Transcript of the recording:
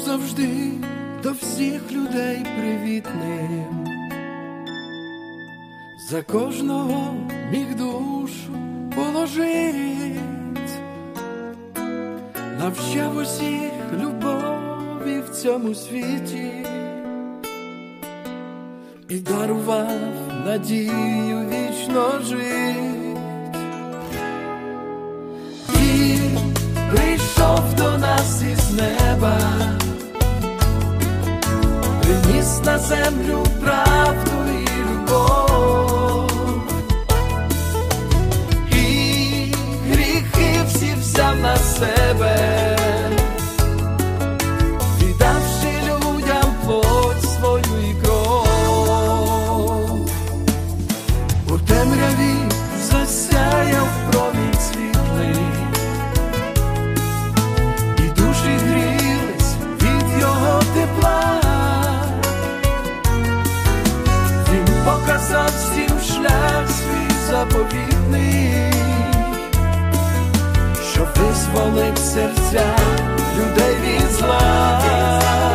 завжди до всіх людей привітним, за кожного міг душу положить, навчав усіх любові в цьому світі і дарував надію вічно жить. Він прийшов до нас із неба, приніс на землю правду і любов, і гріхи всі взяв на себе, віддавши людям плоть свою і кров. У темряві засяяв промінь світлий, і душі грілись від його тепла. Він показав всім шлях свій заповітний, що визволив серця людей від зла.